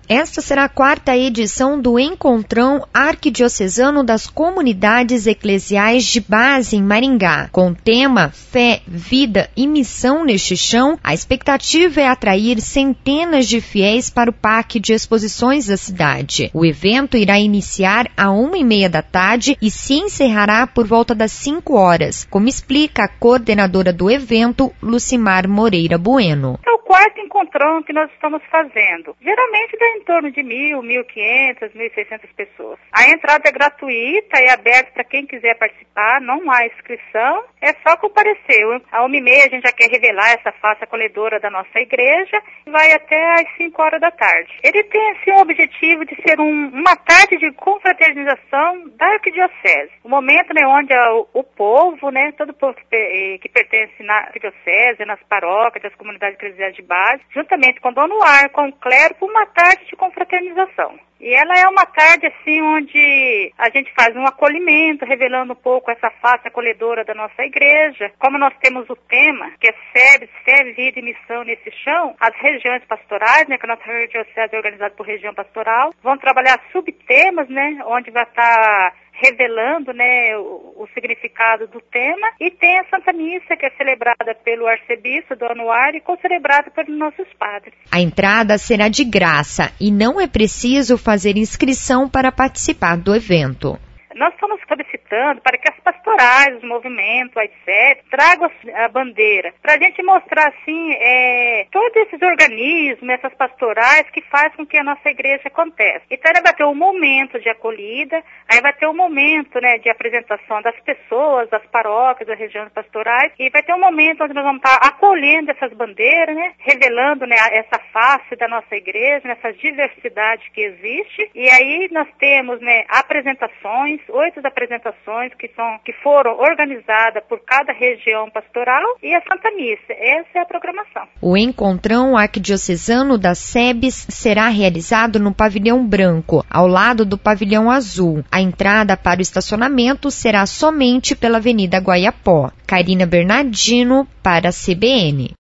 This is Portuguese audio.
Esta será a 4ª edição do Encontrão Arquidiocesano das Comunidades Eclesiais de Base em Maringá. Com o tema Fé, Vida e Missão neste Chão, a expectativa é atrair centenas de fiéis para o Parque de Exposições da cidade. O evento irá iniciar às 1h30 da tarde e se encerrará por volta das 5 horas, como explica a coordenadora do evento, Lucimar Moreira Bueno. É o 4º encontrão que nós estamos fazendo. Geralmente dá em torno de 1.000, 1.500, 1.600 pessoas. A entrada é gratuita e aberta para quem quiser participar, não há inscrição, é só comparecer. À 1h30 a gente já quer revelar essa face acolhedora da nossa igreja e vai até às 5 horas da tarde. Ele tem assim o objetivo de ser uma tarde de confraternização da arquidiocese. O momento, né, onde o povo, né, todo o povo que pertence na arquidiocese, nas paróquias, das comunidades eclesiais de base, juntamente com o dono ar, com o clero, uma tarde de confraternização. E ela é uma tarde assim onde a gente faz um acolhimento, revelando um pouco essa face acolhedora da nossa igreja. Como nós temos o tema, que é Fé, Vida e Missão nesse Chão, as regiões pastorais, né, que a nossa arquidiocese é organizada por região pastoral, vão trabalhar subtemas, né, onde vai estar revelando, né, o significado do tema, e tem a Santa Missa, que é celebrada pelo arcebispo do anuário e concelebrada pelos nossos padres. A entrada será de graça e não é preciso fazer inscrição para participar do evento. Nós estamos solicitando para que as pastorais, os movimentos, as SEP, tragam a bandeira, para a gente mostrar, assim, todos esses organismos, essas pastorais que fazem com que a nossa igreja aconteça. Então, vai ter um momento de acolhida, aí vai ter um momento, né, de apresentação das pessoas, das paróquias, das regiões pastorais, e vai ter um momento onde nós vamos estar acolhendo essas bandeiras, né, revelando, né, essa face da nossa igreja, essa diversidade que existe, e aí nós temos, né, apresentações, 8 apresentações que foram organizadas por cada região pastoral e a Santa Missa. Essa é a programação. O Encontrão Arquidiocesano das SEBs será realizado no Pavilhão Branco, ao lado do Pavilhão Azul. A entrada para o estacionamento será somente pela Avenida Guaiapó. Karina Bernardino para a CBN.